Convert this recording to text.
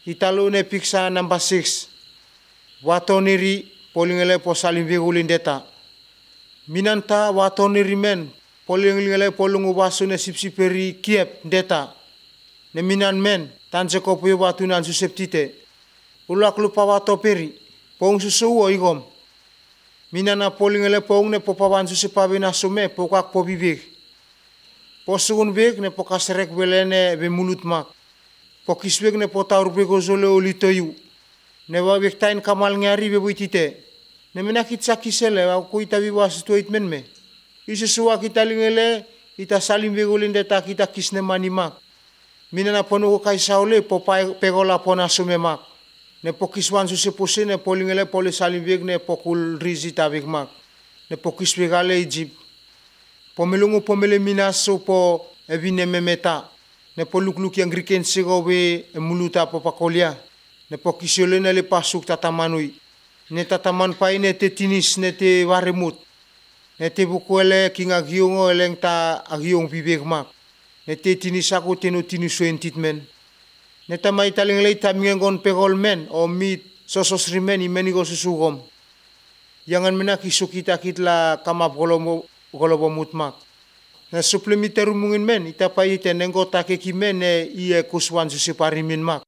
Italo ne piksa number 6. Watoniri polingele po salimvegulin deta. Minanta watoniri men polingele polungu wasu ne sipsiperi kiep deta. Ne minan men tanse kopuyo watu nan suseptite. Ulak lupa watoperi pong susuo igom. Minana polingele pong ne popawan susepabe na sume pokak pobibig. Posugun beg ne pokasrek belene be mulut mak. Pokisbeg ne potaur bego zole olitoyu. Ne wabek tain kamal ngari be buitite. Ne menakit sakisele aku ita biwas tuit menme. Isusua kita lingele ita salim begolin deta kita kisne manimak. Minana ponu kai saule popai pegola pona sumemak. Ne pokiswan susepuse ne polingele pole salim beg ne pokul rizita begmak. Ne pokisbegale Egypt. Pomelungu pomele minaso po evine memeta. Ne polukluk yang griken segowe muluta popakolia. Ne pokisiole ne le pasuk tatamanui. Ne tataman pai ne te tinis ne te waremut. Ne te bukuele kinga giongo eleng ta agiong bibegmak. Ne te tinis aku teno tinisuen titmen. Ne tamai taling lei tamingon pegol men o mit sosos rimen imenigo susugom. Jangan menakisuk kita kitla kamap golobo mutmak. Na suplemite rumungin men itapai ite nengko take kimen ne iye kuswan susiparimin mak.